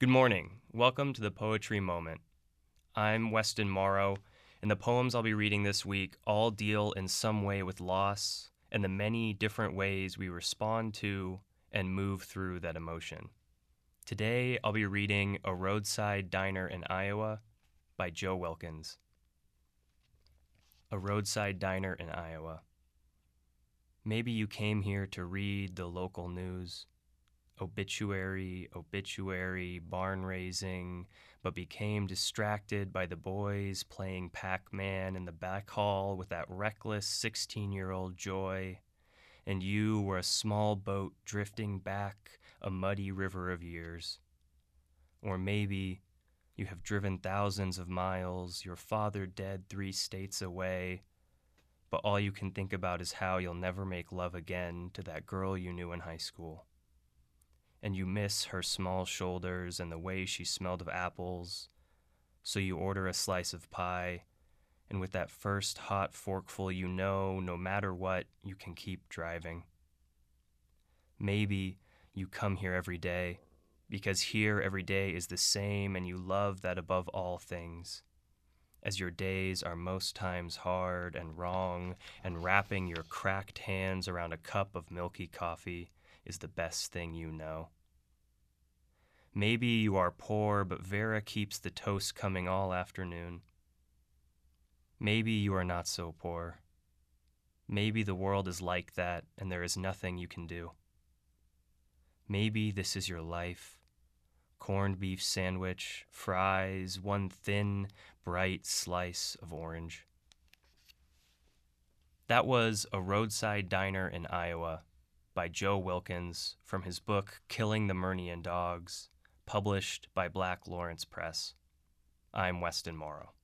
Good morning. Welcome to the Poetry Moment. I'm Weston Morrow, and the poems I'll be reading this week all deal in some way with loss and the many different ways we respond to and move through that emotion. Today, I'll be reading A Roadside Diner in Iowa by Joe Wilkins. A Roadside Diner in Iowa. Maybe you came here to read the local news. Obituary, barn raising, but became distracted by the boys playing Pac-Man in the back hall with that reckless 16-year-old joy, and you were a small boat drifting back a muddy river of years. Or maybe you have driven thousands of miles, your father dead 3 states away, but all you can think about is how you'll never make love again to that girl you knew in high school. And you miss her small shoulders and the way she smelled of apples, so you order a slice of pie, and with that first hot forkful you know, no matter what, you can keep driving. Maybe you come here every day, because here every day is the same and you love that above all things. As your days are most times hard and wrong, and wrapping your cracked hands around a cup of milky coffee is the best thing you know. Maybe you are poor, but Vera keeps the toast coming all afternoon. Maybe you are not so poor. Maybe the world is like that and there is nothing you can do. Maybe this is your life. Corned beef sandwich, fries, one thin, bright slice of orange. That was A Roadside Diner in Iowa by Joe Wilkins from his book Killing the Murnian Dogs, published by Black Lawrence Press. I'm Weston Morrow.